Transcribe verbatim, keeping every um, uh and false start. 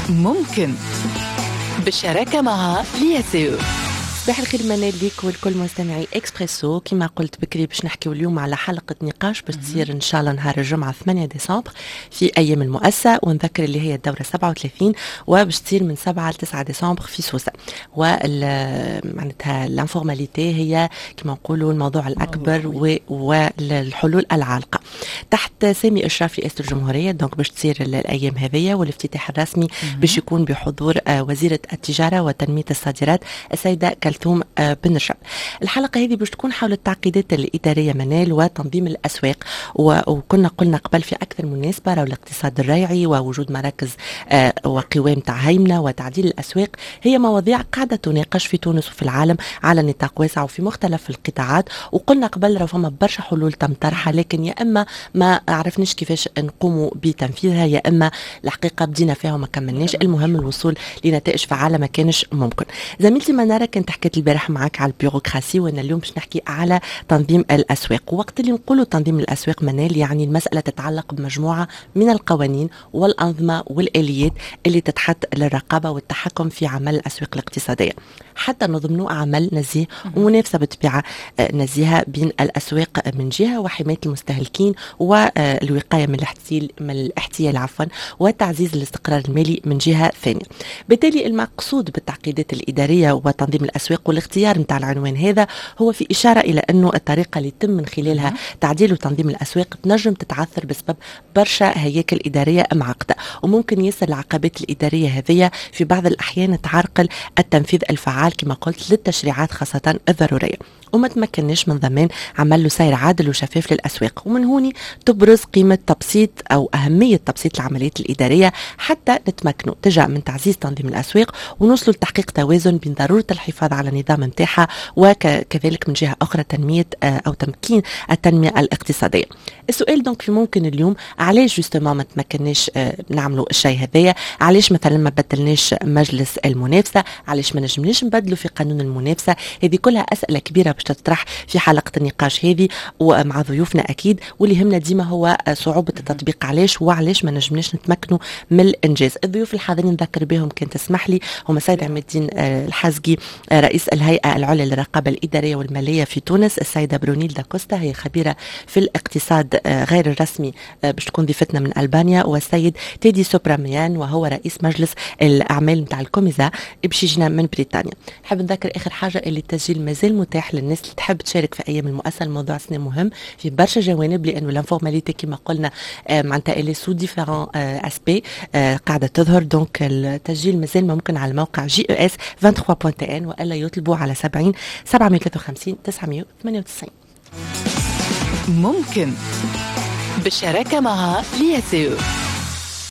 ممكن بالشراكة مع لياسيو. صباح الخير منال ليك والكل مستمعي اكسبريسو. كما قلت بكري باش نحكيو اليوم على حلقة نقاش باش تصير ان شاء الله نهار الجمعة ثمانية ديسمبر في ايام المؤسسة، ونذكر اللي هي الدورة سبعة وثلاثين وباش تصير من سبعة ل تسعة ديسمبر في سوسة. ومعناتها الانفورماليتي هي كما نقولوا الموضوع الاكبر والحلول العالقة تحت سامي اشراف رئاسة الجمهورية. دونك باش تصير الايام هذية والافتتاح الرسمي باش يكون بحضور وزيرة التجارة وتنمية الصادرات السيدة كلثوم بن رشاد. الحلقة هذه باش تكون حول التعقيدات الإدارية منال وتنظيم الأسواق، وكنا قلنا قبل في أكثر مناسبة راهو الاقتصاد الريعي ووجود مراكز وقوام تاع هيمنة وتعديل الأسواق هي مواضيع قاعدة تناقش في تونس وفي العالم على نطاق واسع وفي مختلف القطاعات. وقلنا قبل راهو فما برشا حلول تم طرحها، لكن يا إما ما عرفناش كيفاش نقوموا بتنفيذها، يا إما الحقيقة بدينا فيها وما كملناش. المهم الوصول لنتائج فعالة ما كانش ممكن. زميلتي منارة كنت حكيت البارح معك على البيروقراسي، وانا اليوم باش نحكي على تنظيم الاسواق. وقت اللي نقولوا تنظيم الاسواق منال يعني المساله تتعلق بمجموعه من القوانين والانظمه والاليات اللي تتحط للرقابه والتحكم في عمل الاسواق الاقتصاديه، حتى نضمنوا اعمال نزيه ومنافسه بطبيعه نزيهه بين الاسواق من جهه، وحمايه المستهلكين والوقايه من الاحتيال من الاحتيال عفوا وتعزيز الاستقرار المالي من جهه ثانيه. بالتالي المقصود بالتعقيدات الاداريه وتنظيم الأسواق والاختيار متاع العنوان هذا هو في إشارة إلى أنه الطريقة اللي يتم من خلالها تعديل وتنظيم الأسواق تنجم تتعثر بسبب برشا هياكل إدارية معقدة، وممكن يصل العقبات الإدارية هذه في بعض الأحيان تعرقل التنفيذ الفعال كما قلت للتشريعات خاصة الضرورية، وما تمكنش من ضمان عمل له سير عادل وشفاف للأسواق. ومن هوني تبرز قيمة تبسيط أو أهمية تبسيط العمليات الإدارية حتى نتمكنوا تجاه من تعزيز تنظيم الأسواق ونوصلوا لتحقيق توازن بين ضرورة الحفاظ على النظام متاعها وكذلك من جهة أخرى تنمية أو تمكين التنمية الاقتصادية. السؤال دونك في ممكن اليوم علاش جوستومون ما تمكناش نعملوا الشيء هذايا؟ علاش مثلا ما بدلناش مجلس المنافسة؟ علاش ما نجمناش نبدلوا في قانون المنافسة؟ هذه كلها أسئلة كبيرة باش تطرح في حلقة النقاش هذه ومع ضيوفنا أكيد. واللي يهمنا ديما هو صعوبة التطبيق، علاش وعلاش ما نجمناش نتمكنوا من الإنجاز. الضيوف الحاضرين نذكر بهم كان تسمح لي هم سيد عماد الدين الحازقي رئيس الهيئة العليا للرقابة الإدارية والمالية في تونس، السيدة برونيلدا كوستا هي خبيرة في الاقتصاد غير الرسمي باش تكون ضيفتنا من ألبانيا، والسيد تيدي سوبراميان وهو رئيس مجلس الأعمال متاع الكوميزا باش يجينا من بريطانيا. نحب نذكر آخر حاجة اللي التسجيل مازال متاح للناس اللي تحب تشارك في أيام المؤسسة. الموضوع سنة مهم في برشا جوانب، لأنه الانفورماليتي كما قلنا معناتها اللي سو ديفيرون اسبي قاعدة تظهر. دونك التسجيل مازال ممكن على الموقع جي او اس ثلاثة وعشرين دوت ان وإلا يطلبوا على سبعين سبعمية وثلاثة وخمسين تسعمية وثمانية وتسعين. ممكن بالشراكة مع لياسيو.